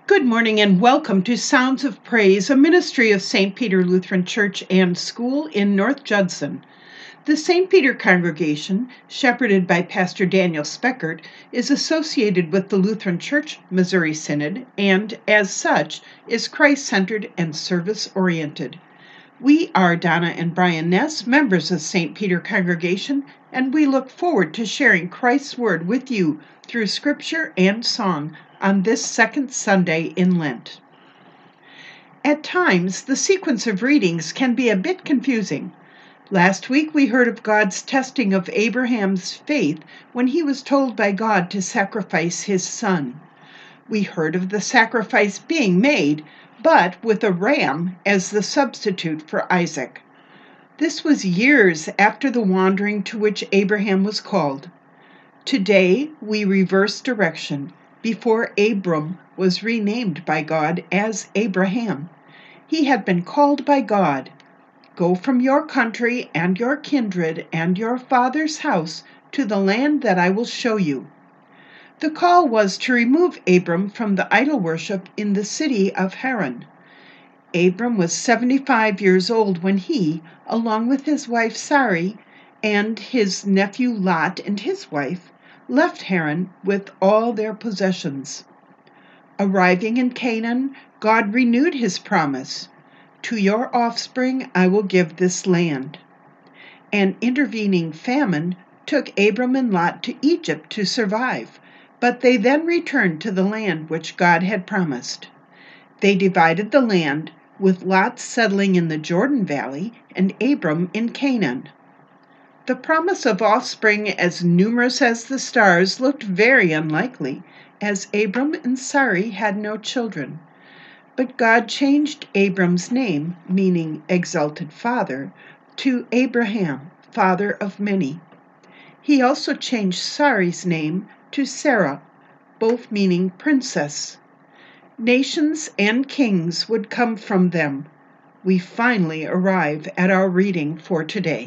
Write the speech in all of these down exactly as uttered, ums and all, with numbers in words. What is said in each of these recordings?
Good morning and welcome to Sounds of Praise, a ministry of Saint Peter Lutheran Church and School in North Judson. The Saint Peter congregation, shepherded by Pastor Daniel Speckert, is associated with the Lutheran Church Missouri Synod and, as such, is Christ-centered and service-oriented. We are Donna and Brian Ness, members of Saint Peter congregation, and we look forward to sharing Christ's Word with you through Scripture and song on this second Sunday in Lent. At times, the sequence of readings can be a bit confusing. Last week we heard of God's testing of Abraham's faith when he was told by God to sacrifice his son. We heard of the sacrifice being made, but with a ram as the substitute for Isaac. This was years after the wandering to which Abraham was called. Today we reverse direction before Abram was renamed by God as Abraham. He had been called by God, "Go from your country and your kindred and your father's house to the land that I will show you." The call was to remove Abram from the idol worship in the city of Haran. Abram was seventy-five years old when he, along with his wife Sarai and his nephew Lot and his wife, left Haran with all their possessions. Arriving in Canaan, God renewed his promise, "To your offspring I will give this land." An intervening famine took Abram and Lot to Egypt to survive, but they then returned to the land which God had promised. They divided the land, with Lot settling in the Jordan Valley and Abram in Canaan. The promise of offspring as numerous as the stars looked very unlikely, as Abram and Sarai had no children. But God changed Abram's name, meaning exalted father, to Abraham, father of many. He also changed Sarai's name to Sarah, both meaning princess. Nations and kings would come from them. We finally arrive at our reading for today.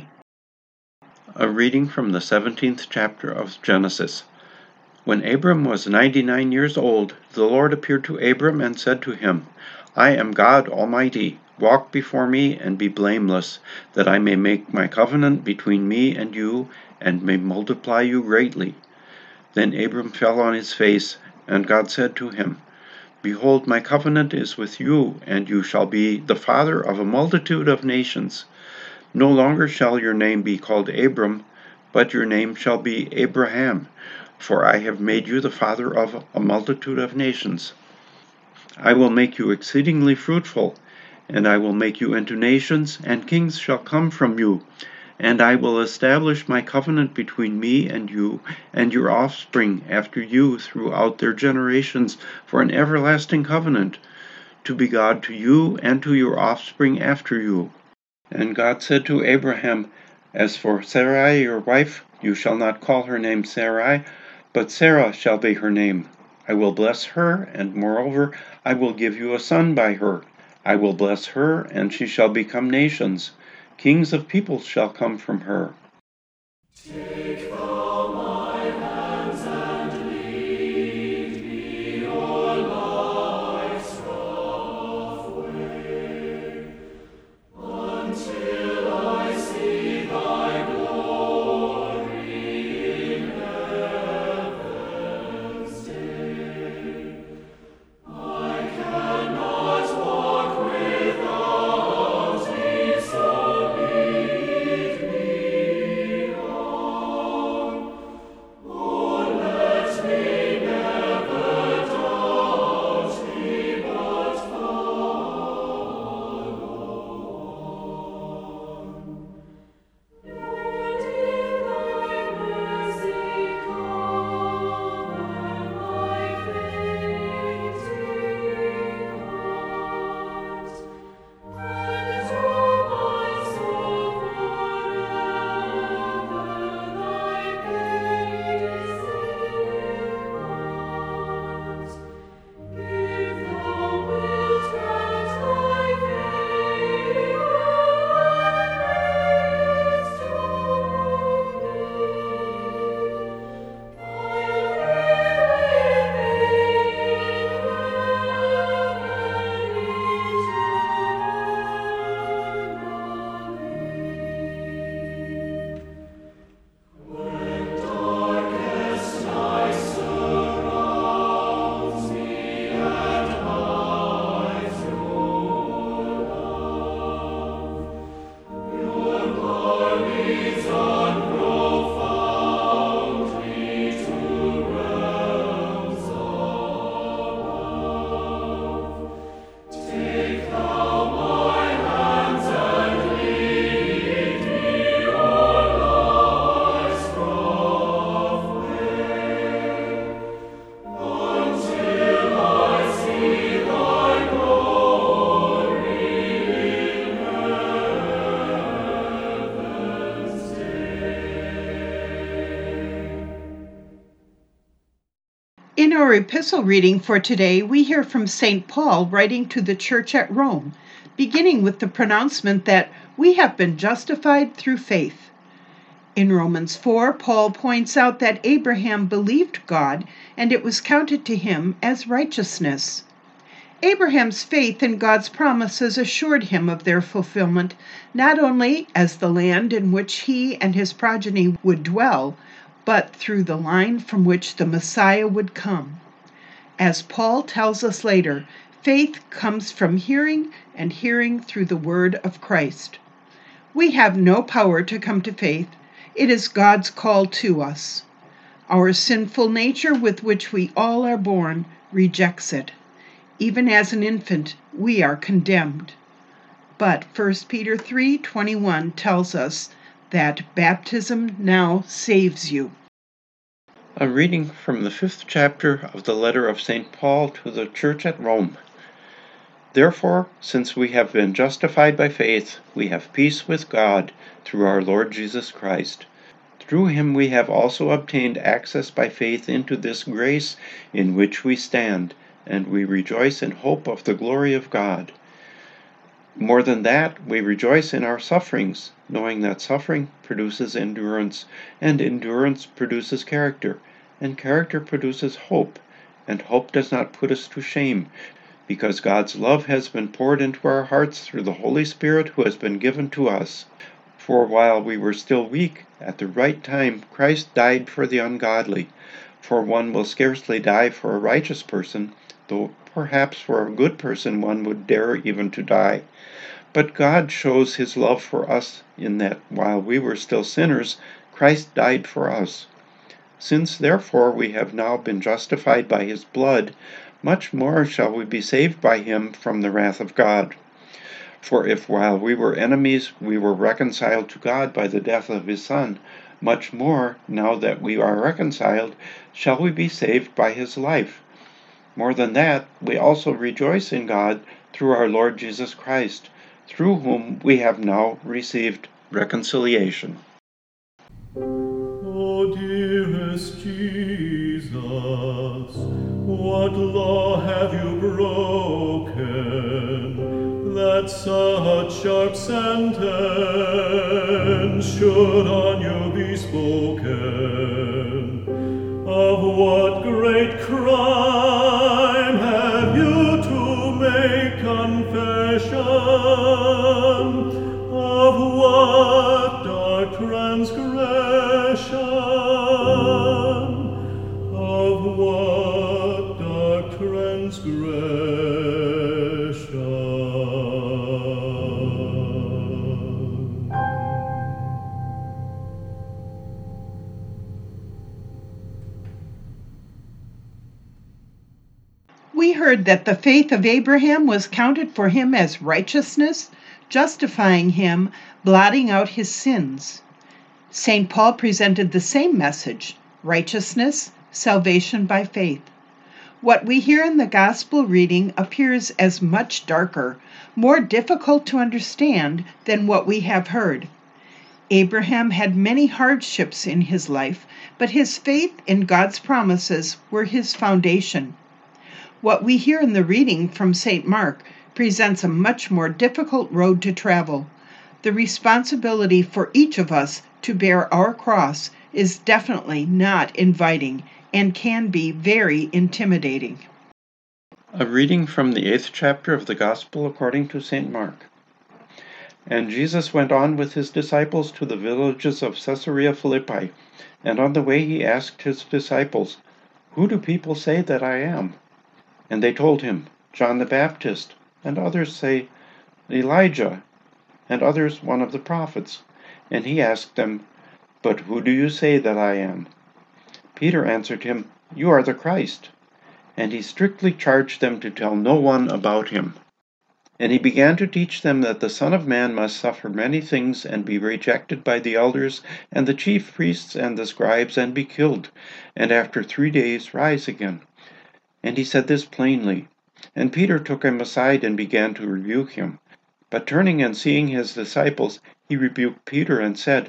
A reading from the seventeenth chapter of Genesis. When Abram was ninety-nine years old, the Lord appeared to Abram and said to him, "I am God Almighty. Walk before me and be blameless, that I may make my covenant between me and you, and may multiply you greatly." Then Abram fell on his face, and God said to him, "Behold, my covenant is with you, and you shall be the father of a multitude of nations. No longer shall your name be called Abram, but your name shall be Abraham, for I have made you the father of a multitude of nations. I will make you exceedingly fruitful, and I will make you into nations, and kings shall come from you. And I will establish my covenant between me and you and your offspring after you throughout their generations for an everlasting covenant, to be God to you and to your offspring after you." And God said to Abraham, "As for Sarai your wife, you shall not call her name Sarai, but Sarah shall be her name. I will bless her, and moreover I will give you a son by her. I will bless her, and she shall become nations. Kings of peoples shall come from her." Take thou my hands and lead me o'er life's rough way, until I see thy glory in heaven's day. I cannot walk without thee, so lead me on. our epistle reading for today, we hear from Saint Paul writing to the church at Rome, beginning with the pronouncement that we have been justified through faith. In Romans four, Paul points out that Abraham believed God, and it was counted to him as righteousness. Abraham's faith in God's promises assured him of their fulfillment, not only as the land in which he and his progeny would dwell, but through the line from which the Messiah would come. As Paul tells us later, faith comes from hearing, and hearing through the word of Christ. We have no power to come to faith. It is God's call to us. Our sinful nature, with which we all are born, rejects it. Even as an infant, we are condemned. But First Peter three twenty-one tells us that baptism now saves you. A reading from the fifth chapter of the letter of Saint Paul to the church at Rome. Therefore, since we have been justified by faith, we have peace with God through our Lord Jesus Christ. Through him we have also obtained access by faith into this grace in which we stand, and we rejoice in hope of the glory of God. More than that, we rejoice in our sufferings, knowing that suffering produces endurance, and endurance produces character, and character produces hope, and hope does not put us to shame, because God's love has been poured into our hearts through the Holy Spirit who has been given to us. For while we were still weak, at the right time Christ died for the ungodly. For one will scarcely die for a righteous person, though perhaps for a good person one would dare even to die. But God shows his love for us in that while we were still sinners, Christ died for us. Since therefore we have now been justified by his blood, much more shall we be saved by him from the wrath of God. For if while we were enemies we were reconciled to God by the death of his Son, much more, now that we are reconciled, shall we be saved by his life. More than that, we also rejoice in God through our Lord Jesus Christ, through whom we have now received reconciliation. O dearest Jesus, what law have you broken, that such sharp sentence should on you be spoken? Of what great crime have you to make confession? Of what dark transgression? Of what dark transgression? We heard that the faith of Abraham was counted for him as righteousness, justifying him, blotting out his sins. Saint Paul presented the same message: righteousness, salvation by faith. What we hear in the gospel reading appears as much darker, more difficult to understand than what we have heard. Abraham had many hardships in his life, but his faith in God's promises were his foundation. What we hear in the reading from Saint Mark presents a much more difficult road to travel. The responsibility for each of us to bear our cross is definitely not inviting and can be very intimidating. A reading from the eighth chapter of the Gospel according to Saint Mark. And Jesus went on with his disciples to the villages of Caesarea Philippi, and on the way he asked his disciples, "Who do people say that I am?" And they told him, "John the Baptist, and others say Elijah, and others one of the prophets." And he asked them, "But who do you say that I am?" Peter answered him, "You are the Christ." And he strictly charged them to tell no one about him. And he began to teach them that the Son of Man must suffer many things and be rejected by the elders and the chief priests and the scribes and be killed, and after three days rise again. And he said this plainly. And Peter took him aside and began to rebuke him. But turning and seeing his disciples, he rebuked Peter and said,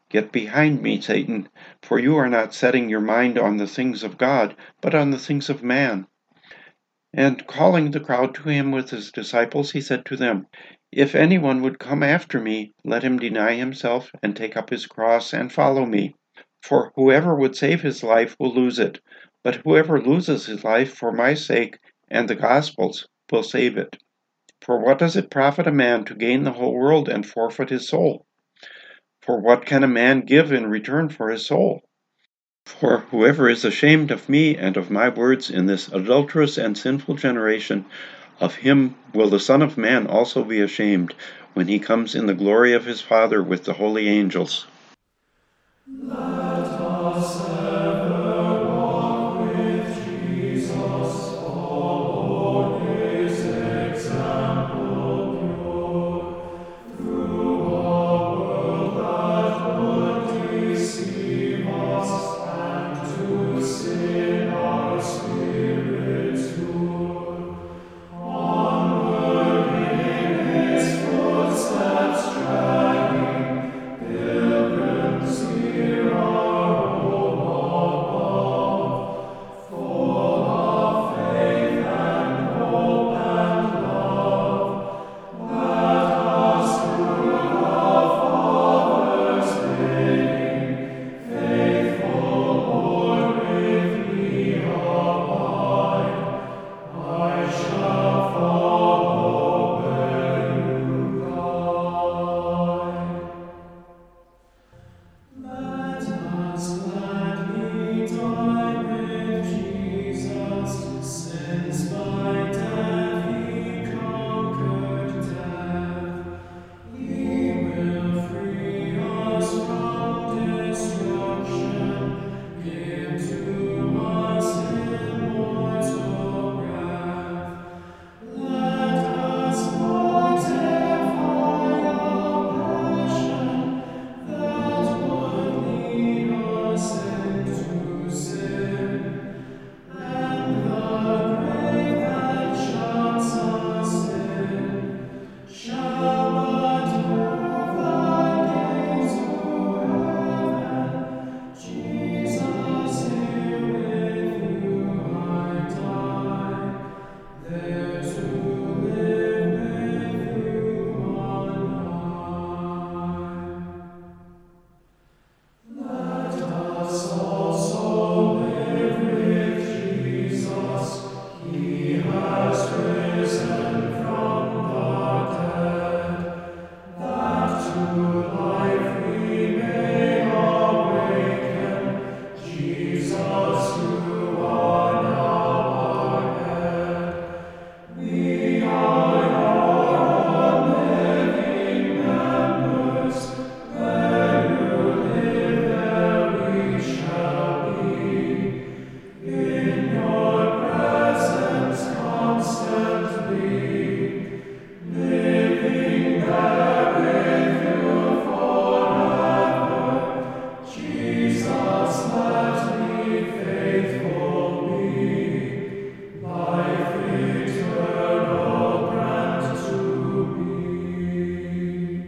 "Get behind me, Satan, for you are not setting your mind on the things of God, but on the things of man." And calling the crowd to him with his disciples, he said to them, "If anyone would come after me, let him deny himself and take up his cross and follow me. For whoever would save his life will lose it, but whoever loses his life for my sake and the gospel's will save it. For what does it profit a man to gain the whole world and forfeit his soul? For what can a man give in return for his soul? For whoever is ashamed of me and of my words in this adulterous and sinful generation, of him will the Son of Man also be ashamed when he comes in the glory of his Father with the holy angels." Let us ever walk with Jesus, follow his example pure, through a world that would deceive us, and to sin our spirits lure. Onward in his footsteps dragging, pilgrims hear our home above, full of faith and hope and love. Let us through the Father's bidding, faithful Lord, with me abide. I shall follow where you guide. Let us gladly die with Jesus, since by death he conquered death. He will free us from destruction, give to us immortal breath. Let us mortify our passion that would lead us into sin, and the grave that shuts us in shall but move thy gaze to heaven. Jesus, here with you I die, there to live with you on high. Let us also live with Jesus. He has risen from the dead, that to life we may awaken. Jesus, you are now our head. We are your living members. Where you live, there we shall be. In your presence constantly, living there with you forever. Jesus, let me faithful be. Life eternal grant to me.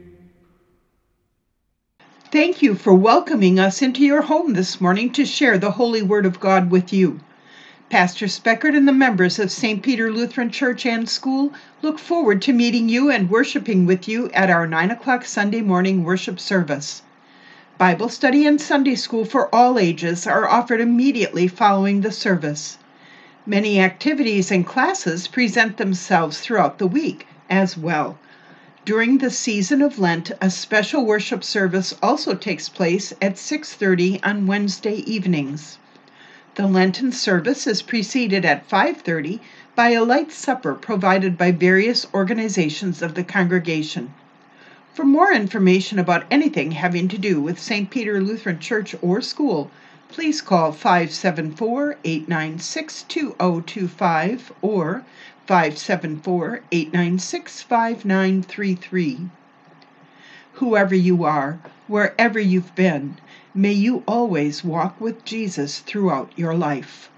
Thank you for welcoming us into your home this morning to share the Holy Word of God with you. Pastor Speckert and the members of Saint Peter Lutheran Church and School look forward to meeting you and worshiping with you at our nine o'clock Sunday morning worship service. Bible study and Sunday school for all ages are offered immediately following the service. Many activities and classes present themselves throughout the week as well. During the season of Lent, a special worship service also takes place at six thirty on Wednesday evenings. The Lenten service is preceded at five thirty by a light supper provided by various organizations of the congregation. For more information about anything having to do with Saint Peter Lutheran Church or School, please call five seven four, eight nine six, two zero two five or five seven four, eight nine six, five nine three three. Whoever you are, wherever you've been, may you always walk with Jesus throughout your life.